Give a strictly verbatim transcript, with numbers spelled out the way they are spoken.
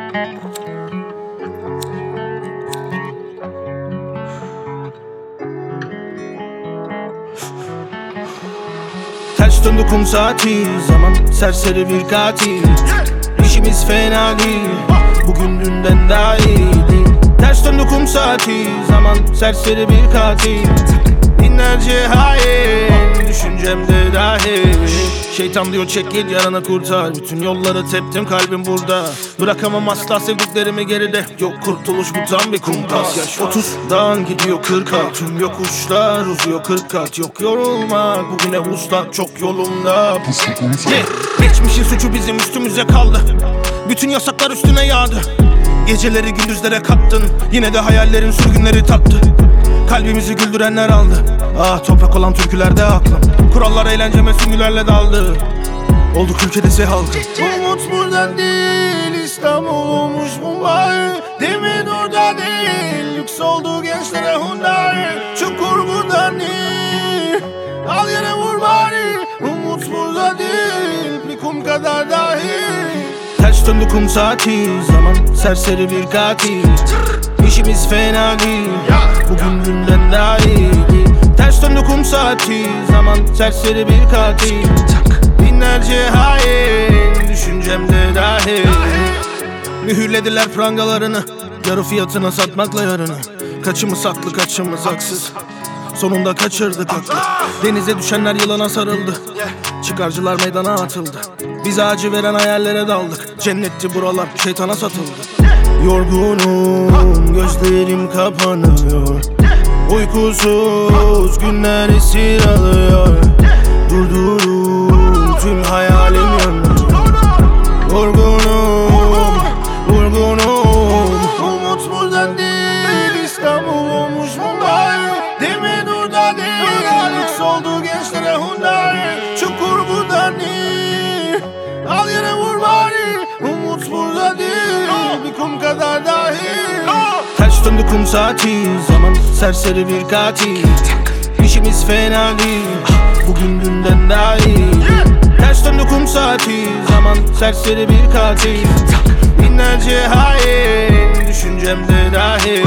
Ters döndü kum saati, zaman serseri bir katil. İşimiz fena değil, bugün dünden daha iyiydi. Ters döndü kum saati, zaman serseri bir katil. Binlerce hain, düşüncemde dahi. Şeytan diyor çek git yarana kurtar. Bütün yolları teptim, kalbim burada. Bırakamam asla sevdiklerimi geride. Yok kurtuluş bu tam bir kumpas. Yaş otuzdan gidiyor kırka. Tüm yokuşlar uzuyor kırk kat. Yok yorulmak bugüne usta çok yolunda. Ge Geçmişin suçu bizim üstümüze kaldı. Bütün yasaklar üstüne yağdı. Geceleri gündüzlere kattın, yine de hayallerin sürgünleri tattı. Kalbimizi güldürenler aldı. Ah toprak olan türkülerde aklım. Kurallar eğlenceme süngülerle daldı. Olduk ülkedesi halkı. Umut buradan değil, İstanbul olmuş Mumbai. Demin orada değil, lüks oldu gençlere Hyundai. Çukur buradan değil, al yere vur bari. Umut burada değil, bir kum kadar dahi. Ters döndü kum saati, zaman serseri bir katil. İşimiz fena değil, bugün dünden daha iyiydi. Ters döndü kum saati, zaman serseri bir katil. Binlerce hain, düşüncemde dahi. Mühürlediler prangalarını, yarı fiyatına satmakla yarını. Kaçımız saklı kaçımız haksız, sonunda kaçırdık aklı. Denize düşenler yılana sarıldı, çıkarcılar meydana atıldı. Biz acı veren hayallere daldık, cennetti buralar şeytana satıldı. Yorgunum, gözlerim kapanıyor. Uykusuz günler esir alıyor. Durdurun tüm hayalim yanıyor. Yorgunum, yorgunum. Umut buradan değil, İstanbul olmuş Mumbai. Demin orada değil, lüks oldu gençlere Hyundai. Çukur buradan değil, al yere vur bari. Umut burada değil, bir kum kadar dahi. Ters döndü kum saati, zaman serseri bir katil. İşimiz fena değil, bugün dünden daha iyiydi. Ters döndü kum saati, zaman serseri bir katil. Binlerce hain, düşüncemde dahi.